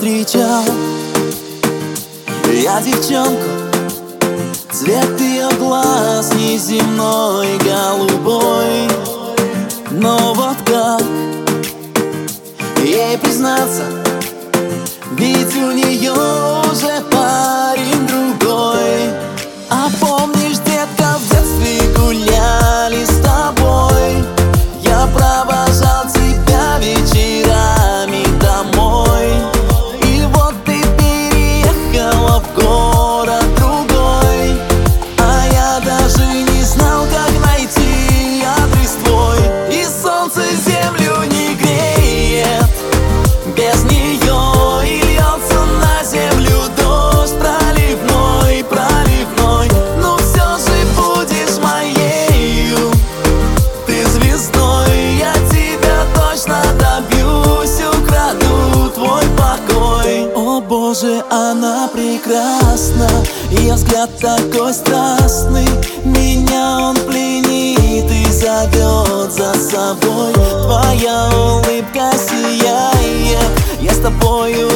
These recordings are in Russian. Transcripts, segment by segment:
встречал я девчонку, цвет ее глаз неземной, голубой. Но вот как ей признаться, ведь у нее уже парень другой. А помнишь, детка, в детстве гуляли с тобой, я провожал тебя вечерами домой. И вот ты переехала в город другой, а я даже не знал, как найти адрес твой. И солнце землю не греет без нее, и льется на землю дождь проливной, проливной. Но все же будешь моею, ты звездой, я тебя точно добьюсь, украду твой покой. О боже, она прекрасна, ее взгляд такой страстный, меня он пленит и зовет за собой. Твоя улыбка сияет, я с тобою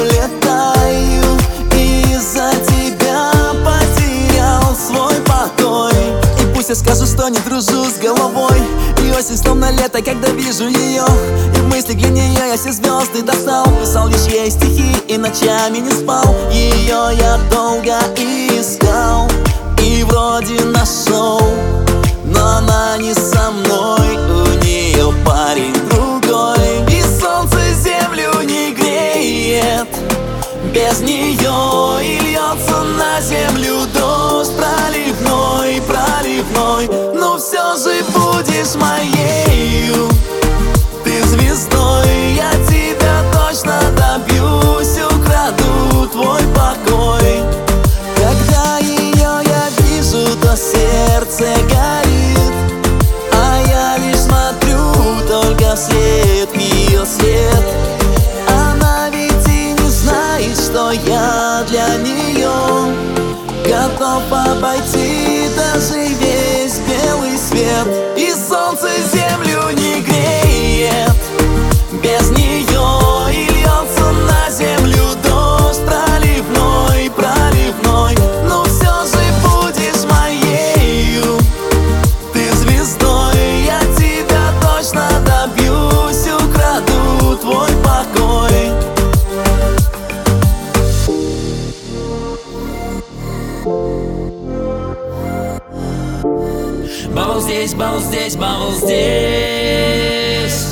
летаю, и из-за тебя потерял свой покой. И пусть я скажу, что не дружу с головой, и осень словно лето, когда вижу ее, и в мысли для нее я все звезды достал, писал лишь ей стихи и ночами не спал. Ее я долго искал и вроде нашел, но она не со мной, у нее парень другой. И солнце землю не греет без нее, и льется на землю дождь проливной, проливной. Но все же будешь моею, ты звездой, я тебя точно добьюсь, украду твой покой. Когда ее я вижу, то сердце горит, а я лишь смотрю только вслед ее свет. Она ведь и не знает, что я для нее готов обойти даже весь белый свет. И солнце землю не греет без нее, и льется на землю дождь проливной, проливной. Но все же будешь моею, ты звездой, я тебя точно добьюсь, украду твой покой. Бабл здесь, бабл здесь, бабл здесь.